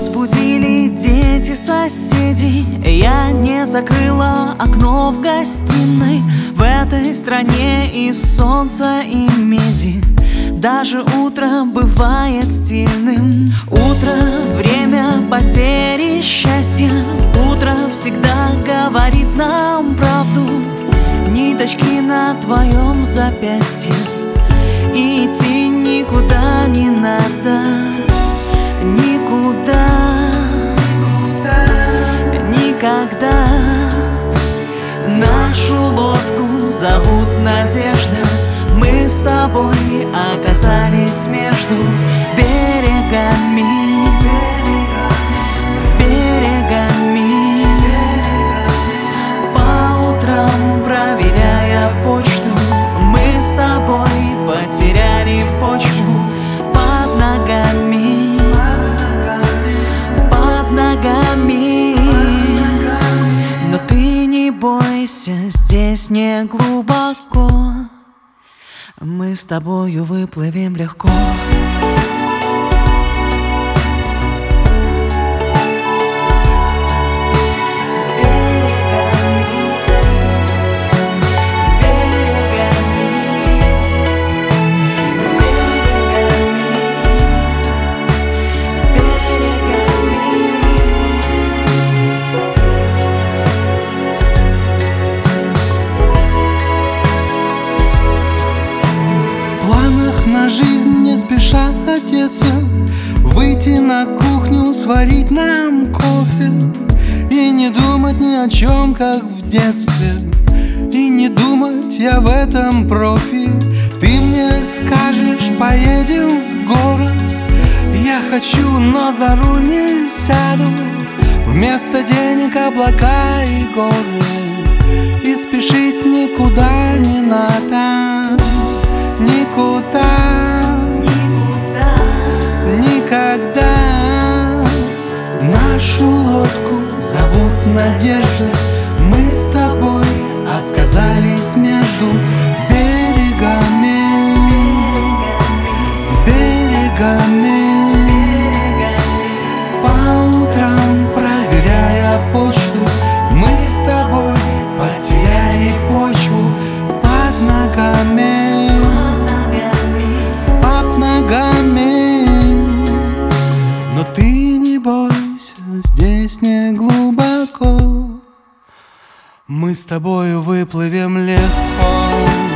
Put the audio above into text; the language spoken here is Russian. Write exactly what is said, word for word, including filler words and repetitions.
разбудили дети соседей. Я не закрыла окно в гостиной. В этой стране и солнца, и меди. Даже утро бывает стильным. Утро — время потери счастья. Утро всегда говорит нам правду. Ниточки на твоем запястье, и идти никуда не надо. Никуда, никогда. Нашу лодку зовут Надежда. Мы с тобой оказались между берегами, берегами. По утрам, проверяя почту, мы с тобой потеряли почву под ногами, под ногами. Но ты не бойся, здесь не глубоко. Мы с тобою выплывем легко. На жизнь не спеша одеться, выйти на кухню, сварить нам кофе и не думать ни о чем, как в детстве. И не думать, я в этом профи. Ты мне скажешь, поедем в город. Я хочу, но за руль не сяду. Вместо денег облака и горы. И спешить никуда не надо. Никуда, никуда, никогда. Нашу лодку зовут Надежда. Мы с тобой оказались между берегами, берегами. По утрам, проверяя почту, мы с тобой потеряли почву под ногами. Но ты не бойся, здесь не глубоко. Мы с тобою выплывем легко.